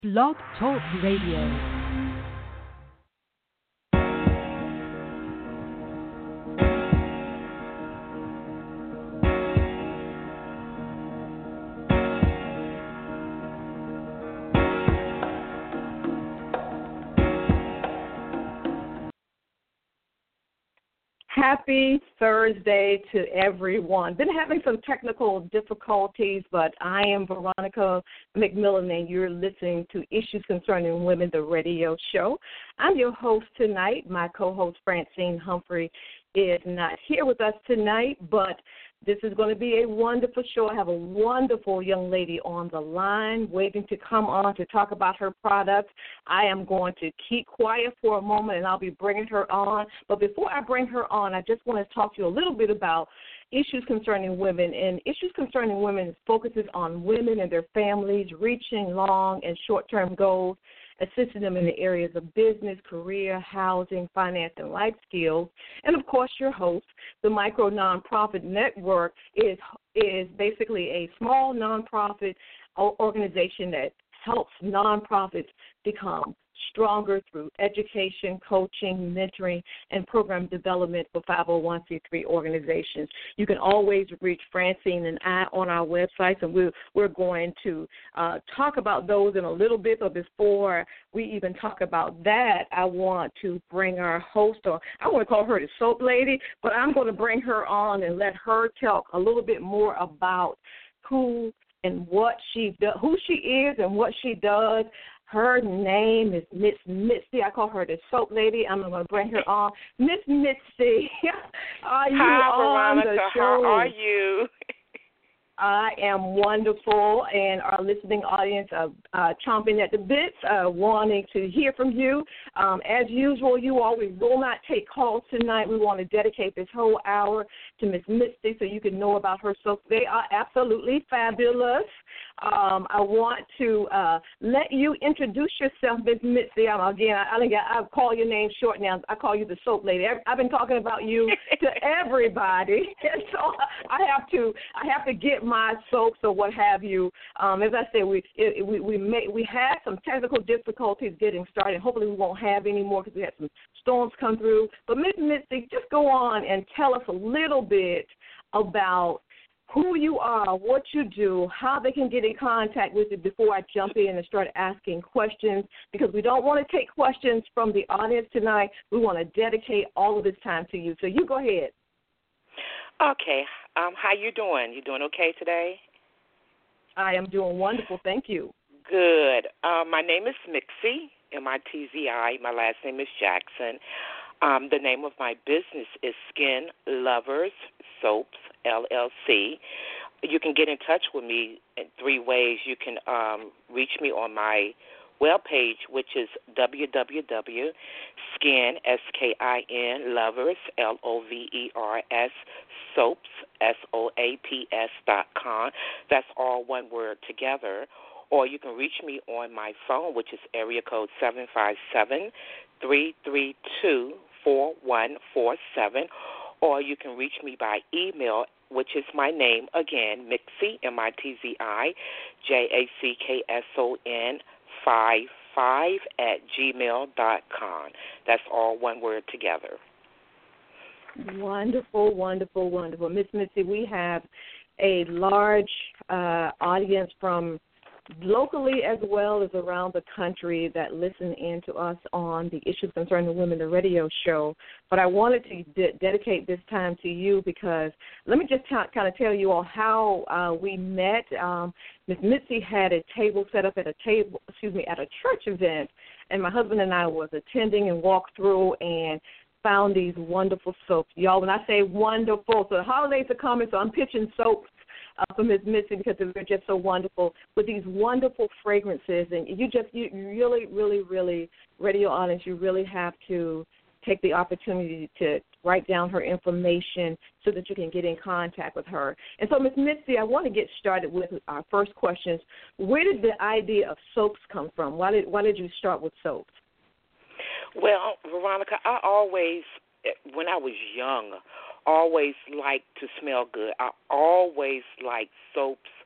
Blog Talk Radio. Happy Thursday to everyone. Been having some technical difficulties, but I am Veronica McMillan, and you're listening to Issues Concerning Women, the radio show. I'm your host tonight. My co-host, Francine Humphrey, is not here with us tonight, but this is going to be a wonderful show. I have a wonderful young lady on the line waiting to come on to talk about her product. I am going to keep quiet for a moment, and I'll be bringing her on. But before I bring her on, I just want to talk to you a little bit about Issues Concerning Women. And Issues Concerning Women focuses on women and their families reaching long and short-term goals, assisting them in the areas of business, career, housing, finance, and life skills. And, of course, your host, the Micro Nonprofit Network, is basically a small nonprofit organization that helps nonprofits become stronger through education, coaching, mentoring, and program development for 501c3 organizations. You can always reach Francine and I on our websites, and we're going to talk about those in a little bit. But before we even talk about that, I want to bring our host on. I want to call her the Soap Lady, but I'm going to bring her on and let her talk a little bit more about who and what who she is and what she does. Her name is Miss Mitzi. I call her the Soap Lady. I'm going to bring her on. Miss Mitzi, are you on Veronica, the show? how are you? I am wonderful, and our listening audience are chomping at the bits, wanting to hear from you. As usual, you all, we will not take calls tonight. We want to dedicate this whole hour to Miss Misty so you can know about her soaps. They are absolutely fabulous. I want to let you introduce yourself, Miss Mitzi. I call your name short now. I call you the Soap Lady. I've been talking about you to everybody, and so I have to get my soaps or what have you. As I said, we had some technical difficulties getting started. Hopefully, we won't have any more because we had some storms come through. But Miss Mitzi, just go on and tell us a little bit about who you are, what you do, how they can get in contact with you before I jump in and start asking questions, because we don't want to take questions from the audience tonight. We want to dedicate all of this time to you. So you go ahead. Okay. How you doing? You doing okay today? I am doing wonderful. Thank you. Good. My name is Mixie, M-I-T-Z-I. My last name is Jackson. The name of my business is Skin Lovers Soaps, LLC. You can get in touch with me in three ways. You can reach me on my webpage, which is www.skin, S-K-I-N, lovers, L-O-V-E-R-S, soaps, SOAPS.com. That's all one word together. Or you can reach me on my phone, which is area code 757-332-4147. Or you can reach me by email, which is my name again, Mixie, M-I-T-Z-I, Jackson 55 @gmail.com. That's all one word together. Wonderful, wonderful, wonderful. Miss Mitzi, we have a large audience from locally as well as around the country that listen in to us on the Issues Concerning Women, the radio show. But I wanted to dedicate this time to you because let me just kind of tell you all how we met. Miss Mitzi had a table set up at a church event, and my husband and I was attending and walked through and found these wonderful soaps. Y'all, when I say wonderful, so the holidays are coming, so I'm pitching soaps for Ms. Mitzi because they're just so wonderful with these wonderful fragrances. And you really, really, really, radio audience, you really have to take the opportunity to write down her information so that you can get in contact with her. And so, Ms. Mitzi, I want to get started with our first questions. Where did the idea of soaps come from? Why did you start with soaps? Well, Veronica, I always, when I was young, always liked to smell good. I always liked soaps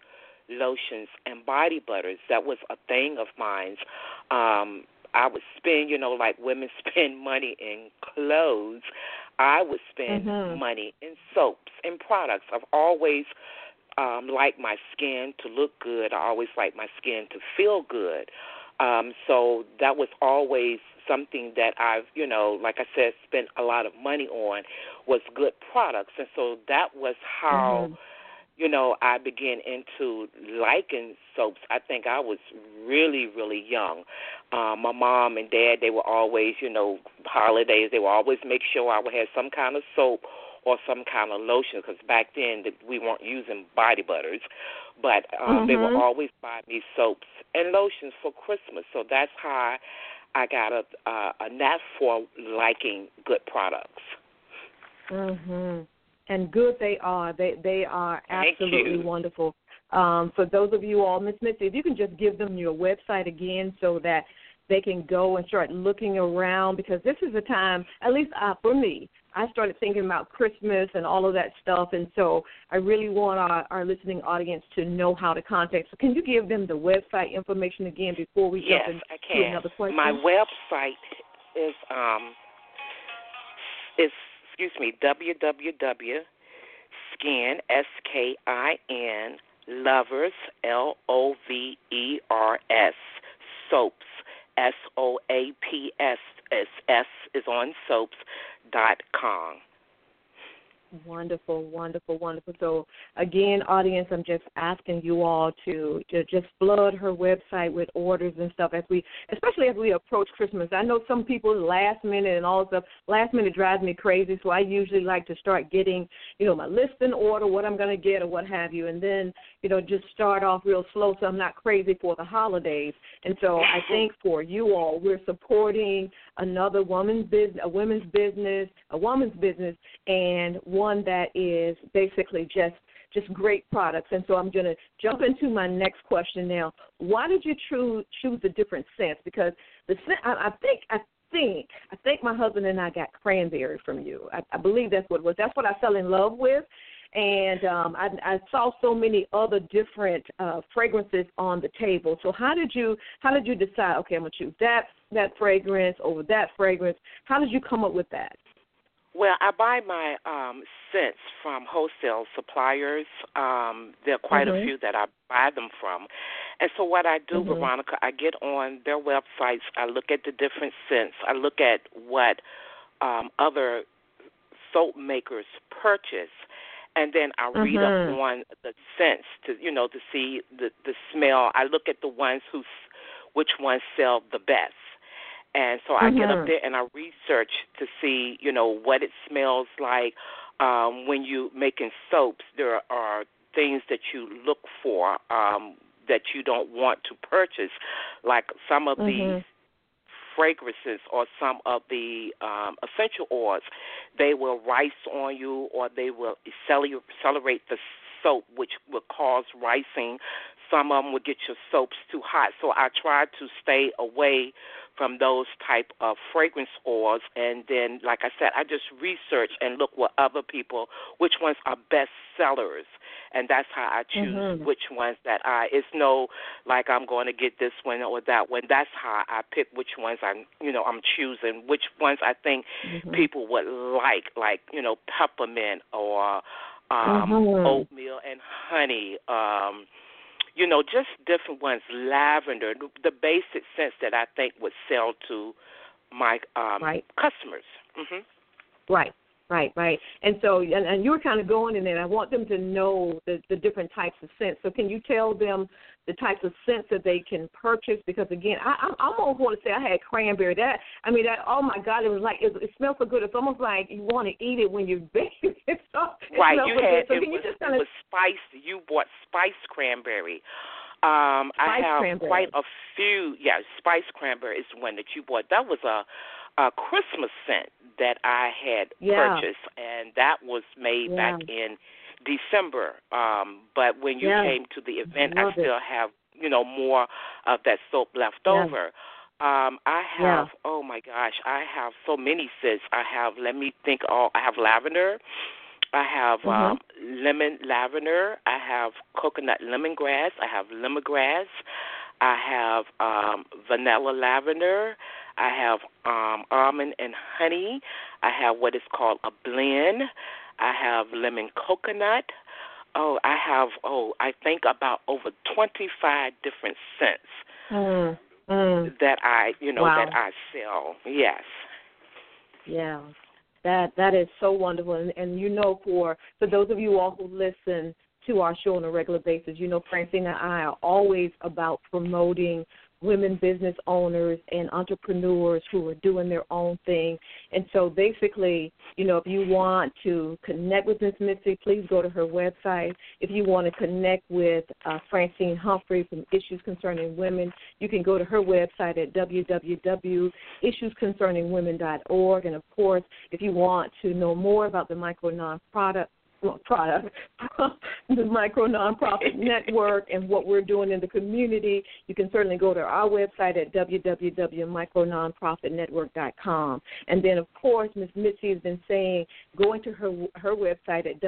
lotions and body butters. That was a thing of mine. I would spend, like women spend money in clothes. I would spend money in soaps and products. I've always liked my skin to look good. I always liked my skin to feel good. So that was always something that I've, like I said, spent a lot of money on, was good products. And so that was how, I began into liking soaps. I think I was really, really young. My mom and dad, they were always, holidays, they would always make sure I would have some kind of soap or some kind of lotion, because back then we weren't using body butters. But they would always buy me soaps and lotions for Christmas. So that's how I got a knack for liking good products. And good they are. They are absolutely wonderful. For those of you all, Miss Mitzi, if you can just give them your website again so that they can go and start looking around, because this is a time, at least for me, I started thinking about Christmas and all of that stuff, and so I really want our listening audience to know how to contact. So can you give them the website information again before we jump into another question? My website is www.skin, SKIN, lovers, LOVERS, soaps, SOAPS, S is on soaps.com. Wonderful, wonderful, wonderful. So, again, audience, I'm just asking you all to just flood her website with orders and stuff, especially as we approach Christmas. I know some people last minute and all that stuff. Last minute drives me crazy, so I usually like to start getting, my list in order, what I'm going to get or what have you, and then, just start off real slow so I'm not crazy for the holidays. And so I think for you all, we're supporting another women's business, a women's business, and one that is basically just great products. And so I'm going to jump into my next question now. Why did you choose the different scents? Because I think my husband and I got cranberry from you. I believe that's what it was. That's what I fell in love with. And I saw so many other different fragrances on the table. So how did you decide? Okay, I'm gonna choose that fragrance over that fragrance. How did you come up with that? Well, I buy my scents from wholesale suppliers. There are quite a few that I buy them from. And so what I do, Veronica, I get on their websites. I look at the different scents. I look at what other soap makers purchase. And then I read up on the scents to see the smell. I look at the ones which ones sell the best. And so I get up there and I research to see, what it smells like. When you making soaps, there are things that you look for that you don't want to purchase, like some of these fragrances or some of the essential oils. They will rice on you, or they will accelerate the soap, which will cause ricing. Some of them will get your soaps too hot. So I try to stay away from those type of fragrance oils. And then, like I said, I just research and look what other people, which ones are best sellers. And that's how I choose which ones it's no like I'm going to get this one or that one. That's how I pick which ones I'm choosing, which ones I think people would like peppermint or oatmeal and honey, just different ones, lavender, the basic scents that I think would sell to my customers. Right. And so, and you were kind of going in there. I want them to know the different types of scents. So can you tell them the types of scents that they can purchase? Because, again, I almost want to say I had cranberry. Oh, my God, it was like, it smells so good. It's almost like you want to eat it when you're baking. It was spiced. You bought spiced cranberry. I have cranberry. Quite a few. Yeah, spiced cranberry is one that you bought. That was a Christmas scent that I had purchased, and that was made back in December. But when you came to the event, I still have, more of that soap left over. I have, oh my gosh, I have so many scents. I have, let me think, I have lavender. I have lemon lavender. I have coconut lemongrass. I have lemongrass. I have vanilla lavender. I have almond and honey. I have what is called a blend. I have lemon coconut. I think about over 25 different scents that I sell. Yes. Yeah. That is so wonderful. And for those of you all who listen to our show on a regular basis, Francine and I are always about promoting women business owners and entrepreneurs who are doing their own thing. And so basically, if you want to connect with Ms. Mitzi, please go to her website. If you want to connect with Francine Humphrey from Issues Concerning Women, you can go to her website at www.issuesconcerningwomen.org. And, of course, if you want to know more about the the Micro Nonprofit Network and what we're doing in the community, you can certainly go to our website at www.micrononprofitnetwork.com. And then, of course, Ms. Mitzi has been saying going to her website at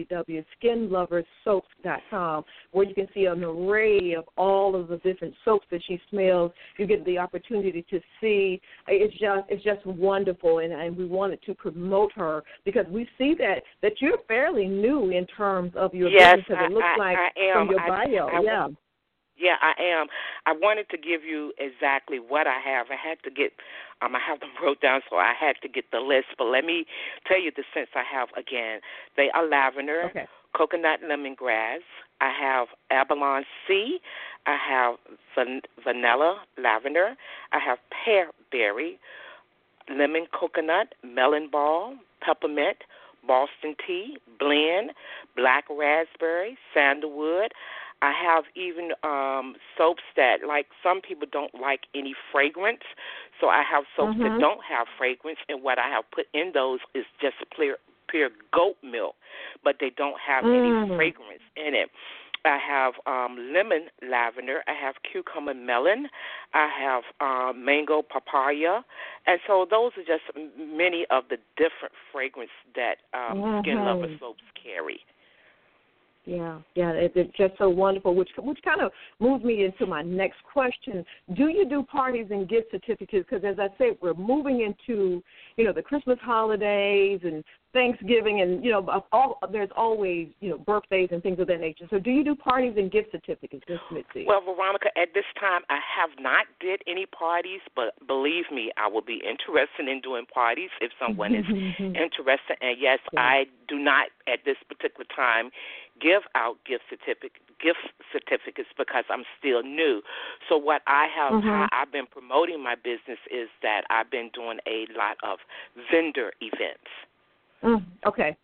www.skinloverssoaps.com, where you can see an array of all of the different soaps that she smells. You get the opportunity to see. It's just wonderful, and we wanted to promote her because we see that you're fairly new in terms of your business, because it looks like from your bio. Yeah, I am. I wanted to give you exactly what I have. I had to get, I have them wrote down, so I had to get the list. But let me tell you the scents I have again. They are lavender, coconut lemongrass. I have abalone sea. I have vanilla lavender. I have pear berry, lemon coconut, melon ball, peppermint, Boston tea, blend, black raspberry, sandalwood. I have even soaps that, like, some people don't like any fragrance, so I have soaps that don't have fragrance, and what I have put in those is just pure goat milk, but they don't have any fragrance in it. I have lemon lavender. I have cucumber melon. I have mango papaya. And so those are just many of the different fragrances that Skin Lover soaps carry. Yeah, it's just so wonderful, which kind of moves me into my next question. Do you do parties and gift certificates? Because, as I said, we're moving into, the Christmas holidays and Thanksgiving, and, there's always, birthdays and things of that nature. So do you do parties and gift certificates, Ms. Mitzi? Well, Veronica, at this time, I have not did any parties, but believe me, I will be interested in doing parties if someone is interested. And, yes, I do not, at this particular time, give out gift certificates because I'm still new. So what I have, how I've been promoting my business is that I've been doing a lot of vendor events. Okay.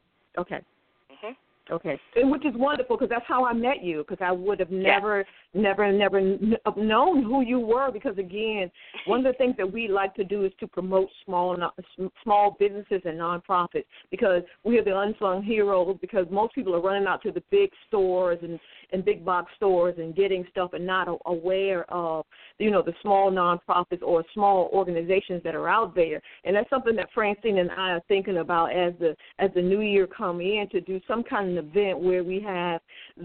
Okay, which is wonderful because that's how I met you, because I would have never known who you were, because, again, one of the things that we like to do is to promote small businesses and nonprofits, because we are the unsung heroes, because most people are running out to the big stores and big box stores and getting stuff and not aware of, the small nonprofits or small organizations that are out there. And that's something that Francine and I are thinking about as the new year come in, to do some kind of event where we have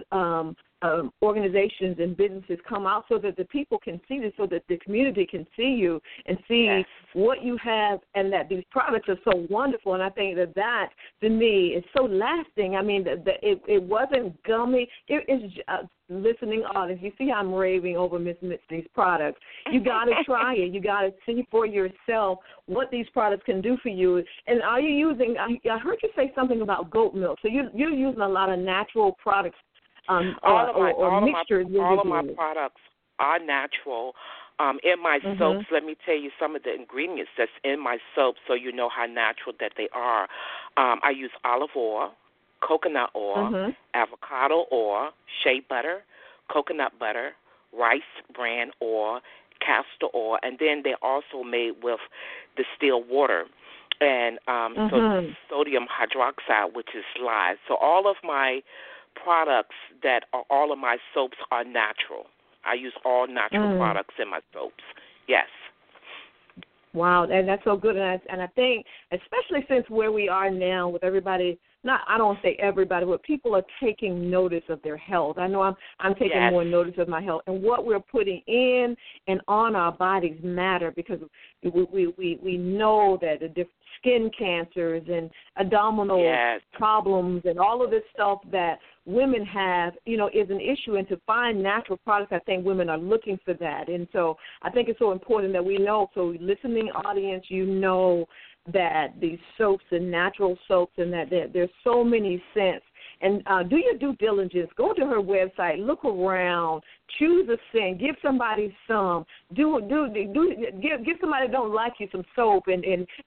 organizations and businesses come out so that the people can see this, so that the community can see you and see what you have, and that these products are so wonderful. And I think that to me, is so lasting. I mean, it wasn't gummy. It is listening audience. You see how I'm raving over Miss Mitzi's products. You got to try it. You got to see for yourself what these products can do for you. And are you using, I heard you say something about goat milk. So you're using a lot of natural products. All of my products are natural. In my soaps, let me tell you some of the ingredients that's in my soap, so you know how natural that they are. I use olive oil, coconut oil, avocado oil, shea butter, coconut butter, rice bran oil, castor oil, and then they're also made with distilled water and sodium hydroxide, which is lye. So all of my products that are all of my soaps are natural. I use all natural products in my soaps. Yes. Wow, and that's so good. And I think, especially since where we are now with everybody I don't say everybody, but people are taking notice of their health. I know I'm taking more notice of my health, and what we're putting in and on our bodies matter, because we know that the different skin cancers and abdominal problems and all of this stuff that women have, is an issue. And to find natural products, I think women are looking for that. And so I think it's so important that we know. So listening audience, that these soaps and natural soaps, and that there's so many scents. And do your due diligence. Go to her website, look around, choose a scent, give somebody some. Give somebody that don't like you some soap, and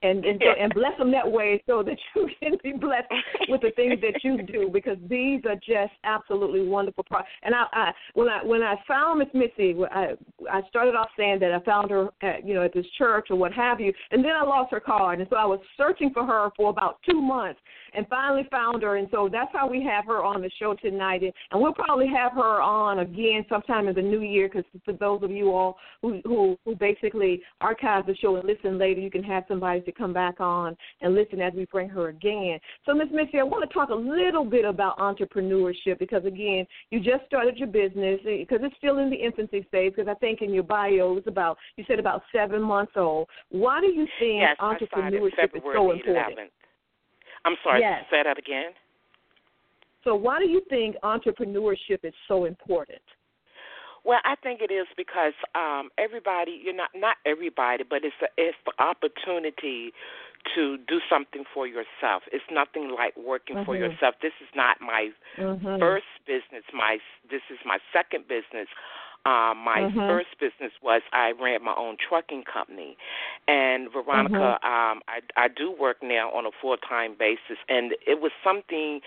bless them that way, so that you can be blessed with the things that you do, because these are just absolutely wonderful products. And when I found Miss Missy, I started off saying that I found her at this church or what have you, and then I lost her card, and so I was searching for her for about 2 months, and finally found her. And so that's how we have her on the show tonight, and we'll probably have her on again sometime in the new year, because for those of you all who basically archive the show and listen later, you can have somebody to come back on and listen as we bring her again. So, Ms. Missy, I want to talk a little bit about entrepreneurship, because, again, you just started your business, because it's still in the infancy stage, because I think in your bio you said about 7 months old. Why do you think entrepreneurship is so important? 11th. I'm sorry, say that again. So why do you think entrepreneurship is so important? Well, I think it is because everybody, not everybody, but it's the opportunity to do something for yourself. It's nothing like working for yourself. This is not my first business. This is my second business. My first business was I ran my own trucking company. And, Veronica, I do work now on a full-time basis. And it was something,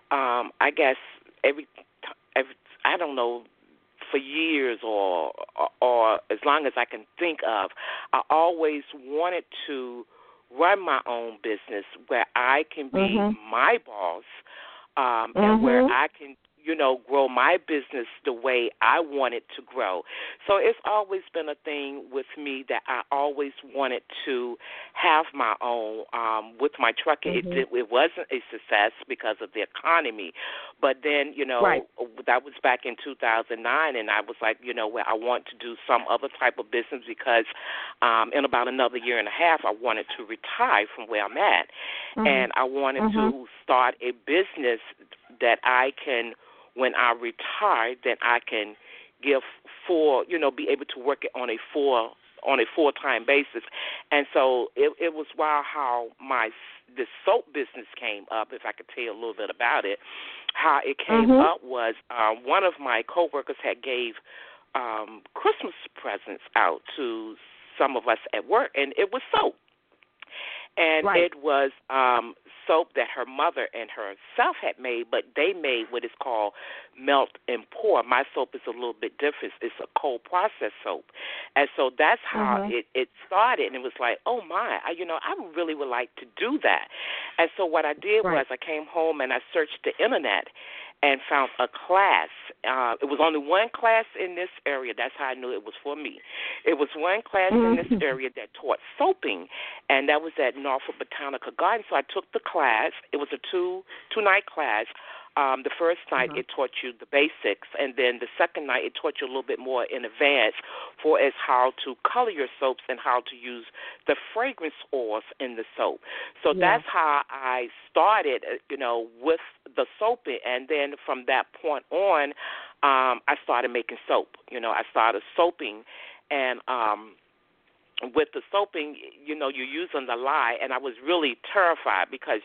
I guess, every I don't know, for years or as long as I can think of, I always wanted to run my own business where I can be my boss, and where I can, grow my business the way I want it to grow. So it's always been a thing with me that I always wanted to have my own. With my trucking, it wasn't a success because of the economy. But then, that was back in 2009, and I was like, I want to do some other type of business, because in about another year and a half, I wanted to retire from where I'm at. And I wanted to start a business that I can, when I retire, then I can give be able to work it on a full-time basis. And so it was wild how the soap business came up. If I could tell you a little bit about it, how it came up was one of my coworkers had gave Christmas presents out to some of us at work, and it was soap. And it was soap that her mother and herself had made, but they made what is called melt and pour. My soap is a little bit different. It's a cold process soap. And so that's how it started. And it was like, oh, my, I really would like to do that. And so what I did was I came home and I searched the Internet and found a class. It was only one class in this area. That's how I knew it was for me. It was one class in this area that taught soaping, and that was at Norfolk Botanical Garden. So I took the class. It was a two-night class. The first night it taught you the basics, and then the second night it taught you a little bit more in advance for as how to color your soaps and how to use the fragrance oils in the soap. So that's how I started, with the soaping, and then from that point on, I started making soap. I started soaping, and with the soaping, you're using the lye, and I was really terrified because,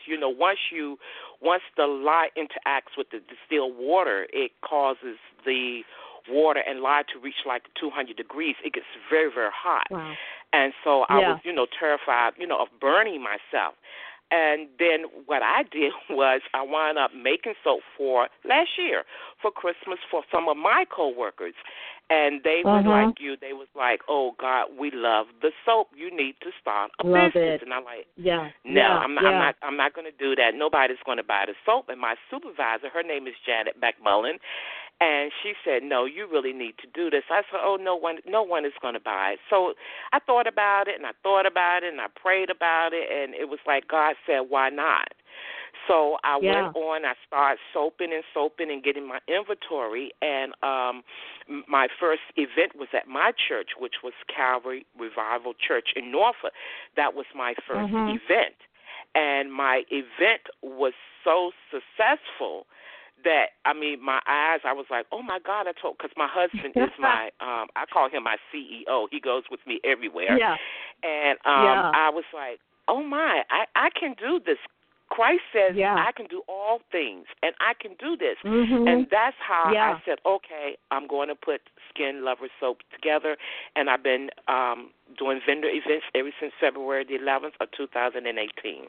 once the lye interacts with the distilled water, it causes the water and lye to reach like 200 degrees. It gets very, very hot. Wow. And so I was, terrified, of burning myself. And then what I did was I wound up making soap for last year for Christmas for some of my coworkers. And they were like you. They was like, oh, God, we love the soap. You need to start a business. And I'm like, I'm not going to do that. Nobody's going to buy the soap. And my supervisor, her name is Janet McMullen, and she said, no, you really need to do this. I said, oh, no one is going to buy it. So I thought about it, and I thought about it, and I prayed about it, and it was like God said, why not? So I went on, I started soaping and getting my inventory, and my first event was at my church, which was Calvary Revival Church in Norfolk. That was my first event, and my event was so successful that, I mean, my eyes, I was like, oh, my God, because my husband is my, I call him my CEO. He goes with me everywhere. Yeah. And I was like, oh, my, I can do this. Christ says I can do all things, and I can do this. And that's how I said, okay, I'm going to put Skin Lover Soap together, and I've been doing vendor events ever since February the 11th of 2018.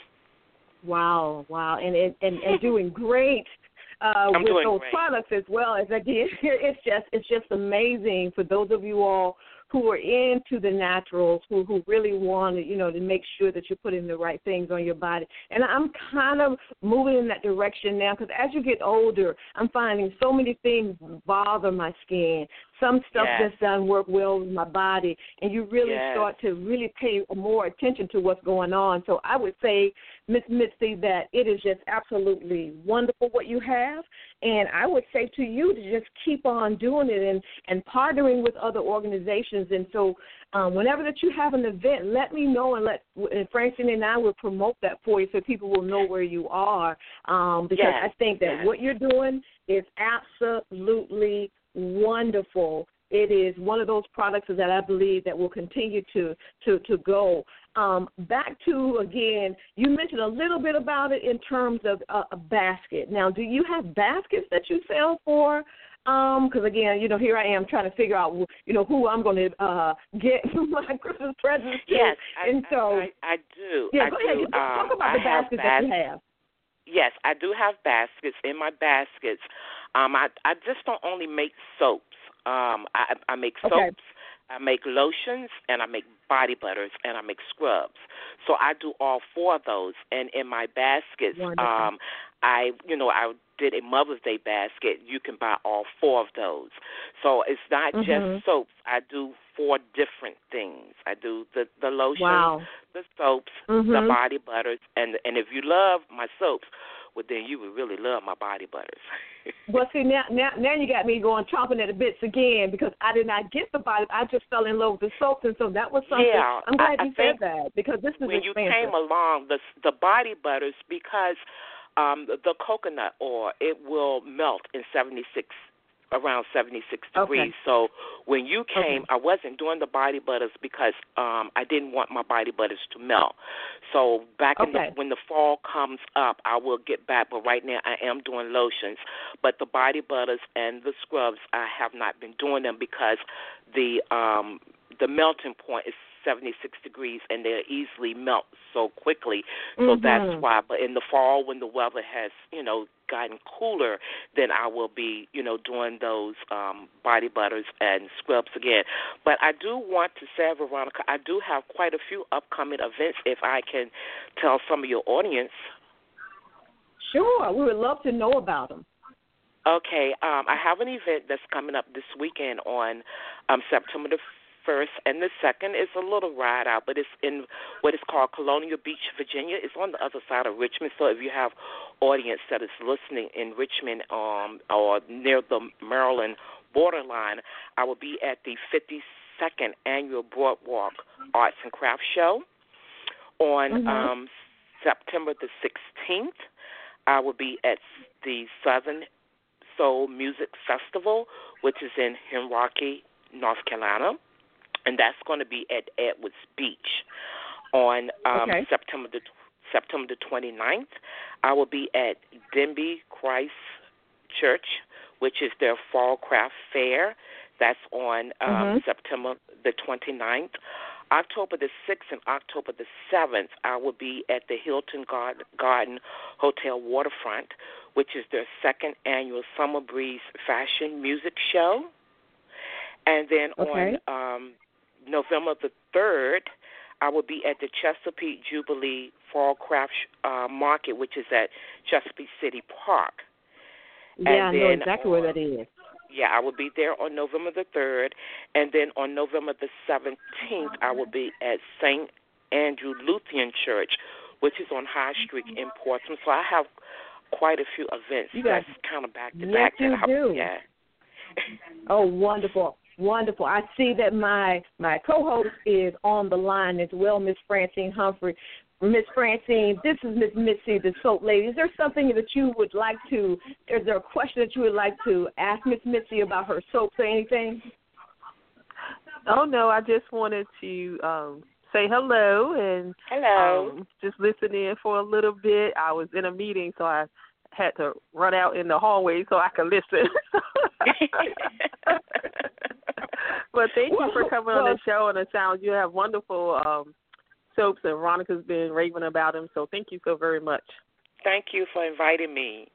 Wow, and doing great. With those products as well as I did. It's just amazing for those of you all who are into the naturals, who really want to, to make sure that you're putting the right things on your body. And I'm kind of moving in that direction now because as you get older, I'm finding so many things bother my skin. Some stuff just doesn't work well with my body, and you really start to really pay more attention to what's going on. So I would say, Miss Mitzi, that it is just absolutely wonderful what you have, and I would say to you to just keep on doing it and partnering with other organizations. And so whenever that you have an event, let me know, and Francine and I will promote that for you so people will know where you are, because I think that what you're doing is absolutely wonderful. It is one of those products that I believe that will continue to go. Back to, again, you mentioned a little bit about it in terms of a basket. Now, do you have baskets that you sell for? Because, again, here I am trying to figure out, who I'm going to get my Christmas presents to. Yes, I do. Yeah, go ahead. Talk about the baskets that you have. Yes, I do have baskets. In my baskets, I just don't only make soaps. I make soaps, I make lotions, and I make body butters, and I make scrubs. So I do all four of those. And in my baskets, I did a Mother's Day basket. You can buy all four of those. So it's not just soaps. I do four different things. I do the lotions, the soaps, the body butters, and if you love my soaps, well, then you would really love my body butters. Well, see, now you got me going chomping at the bits again because I did not get the body. I just fell in love with the soaps, and so that was something. Yeah, I'm glad you said that because this is when expensive. You came along, the body butters, because the coconut oil, it will melt in around 76 degrees. So when you came, I wasn't doing the body butters because I didn't want my body butters to melt. So back when the fall comes up, I will get back. But right now I am doing lotions. But the body butters and the scrubs, I have not been doing them because the melting point is 76 degrees, and they'll easily melt so quickly. So that's why. But in the fall, when the weather has, gotten cooler, then I will be, doing those body butters and scrubs again. But I do want to say, Veronica, I do have quite a few upcoming events, if I can tell some of your audience. Sure. We would love to know about them. Okay. I have an event that's coming up this weekend on September the 1st and the 2nd. Is a little ride out, but it's in what is called Colonial Beach, Virginia. It's on the other side of Richmond. So if you have audience that is listening in Richmond or near the Maryland borderline, I will be at the 52nd Annual Boardwalk Arts and Crafts Show on September the 16th. I will be at the Southern Soul Music Festival, which is in Henrique, North Carolina. And that's going to be at Edwards Beach on September the 29th. I will be at Denby Christ Church, which is their Fall Craft Fair. That's on September the 29th. October the 6th and October the 7th, I will be at the Hilton Garden Hotel Waterfront, which is their second annual Summer Breeze Fashion Music Show. And then on November the 3rd, I will be at the Chesapeake Jubilee Fall Craft Market, which is at Chesapeake City Park. Yeah, I know exactly where that is. Yeah, I will be there on November the 3rd. And then on November the 17th, I will be at St. Andrew Lutheran Church, which is on High Street in Portsmouth. So I have quite a few events that's kind of back to back. Yes, you do. Yeah. Oh, wonderful. Wonderful. I see that my co-host is on the line as well, Miss Francine Humphrey. Miss Francine, this is Miss Mitzi, the soap lady. Is there something that you would like to, is there a question that you would like to ask Miss Mitzi about her soaps or anything? Oh, no, I just wanted to say hello and just listen in for a little bit. I was in a meeting, so I had to run out in the hallway so I could listen. But thank you for coming on the show, and it sounds you have wonderful soaps, and Veronica's been raving about them, so thank you so very much. Thank you for inviting me.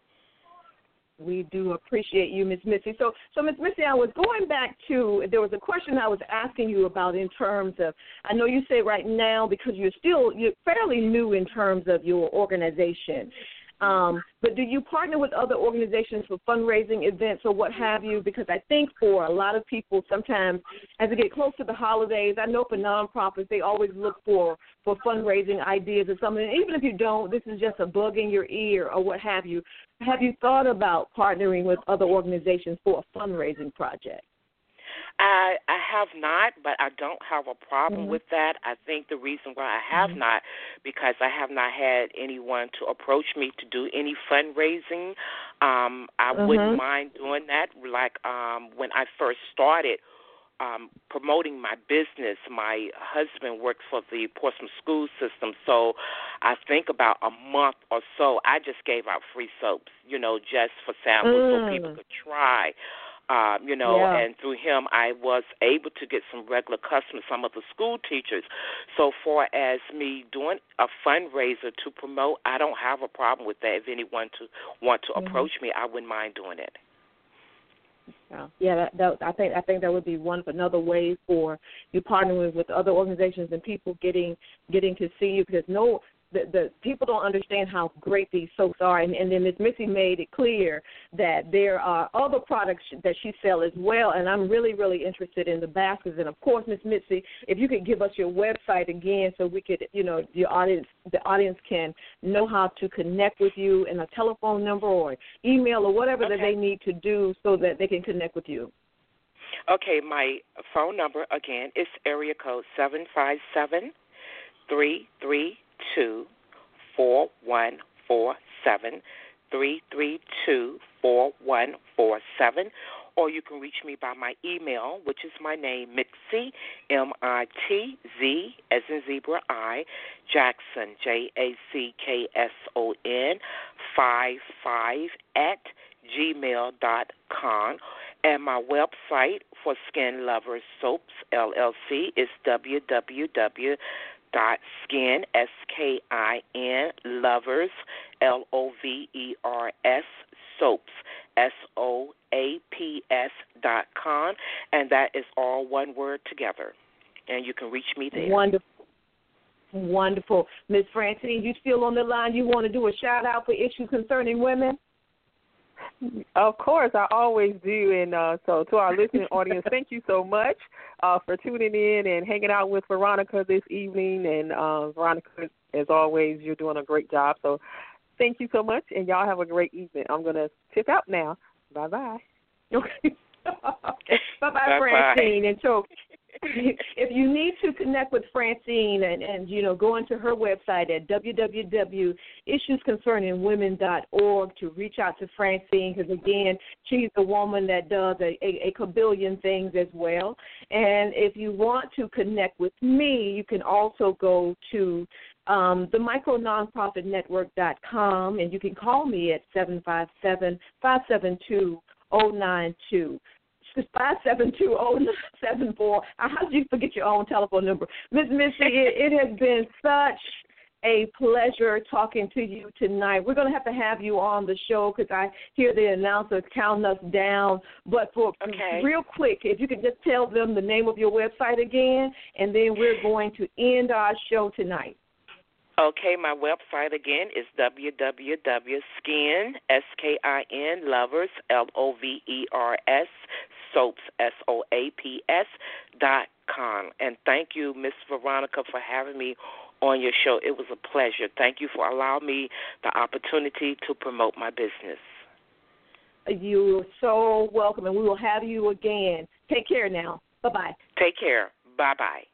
We do appreciate you, Miss Mitzi. So Miss Mitzi, I was going back to, there was a question I was asking you about in terms of, I know you say right now because you're fairly new in terms of your organization. But do you partner with other organizations for fundraising events or what have you? Because I think for a lot of people, sometimes as they get close to the holidays, I know for nonprofits, they always look for fundraising ideas or something. And even if you don't, this is just a bug in your ear or what have you. Have you thought about partnering with other organizations for a fundraising project? I have not, but I don't have a problem with that. I think the reason why I have not, because I have not had anyone to approach me to do any fundraising. I wouldn't mind doing that. Like when I first started promoting my business, my husband works for the Portsmouth school system, so I think about a month or so, I just gave out free soaps, just for samples so people could try. And through him, I was able to get some regular customers, some of the school teachers. So far as me doing a fundraiser to promote, I don't have a problem with that. If anyone want to approach me, I wouldn't mind doing it. Yeah, I think that would be another way for you partnering with other organizations and people getting to see you, because the people don't understand how great these soaps are, and then Ms. Mitzi made it clear that there are other products that she sells as well, and I'm really, really interested in the baskets. And, of course, Ms. Mitzi, if you could give us your website again so we could, the audience can know how to connect with you, and a telephone number or email or whatever that they need to do so that they can connect with you. Okay, my phone number, again, is area code 757-332-4147, 332-4147, or you can reach me by my email, which is my name, Mitzi, M-I-T-Z, as in zebra, I, Jackson, Jackson, 55 @gmail.com. And my website for Skin Lovers Soaps, LLC, is www.skin, SKIN, lovers, LOVERS, soaps, SOAPS.com, and that is all one word together. And you can reach me there. Wonderful. Ms. Francine, you still on the line? You want to do a shout-out for issues concerning women? Of course, I always do. And so to our listening audience, thank you so much for tuning in and hanging out with Veronica this evening. And Veronica, as always, you're doing a great job. So thank you so much, and y'all have a great evening. I'm going to tip out now. Bye-bye. Okay. Bye-bye, Francine. And so if you need to connect with Francine and go into her website at www.issuesconcerningwomen.org to reach out to Francine, because, again, she's the woman that does a kabillion things as well. And if you want to connect with me, you can also go to the micrononprofitnetwork.com, and you can call me at 757-572-092. 572-0974. How did you forget your own telephone number? Ms. Mitzi, it has been such a pleasure talking to you tonight. We're going to have you on the show because I hear the announcers counting us down. But real quick, if you could just tell them the name of your website again, and then we're going to end our show tonight. Okay, my website again is www.skin, SKIN, lovers, LOVERS, soaps, SOAPS.com. And thank you, Miss Veronica, for having me on your show. It was a pleasure. Thank you for allowing me the opportunity to promote my business. You're so welcome, and we will have you again. Take care now. Bye-bye. Take care. Bye-bye.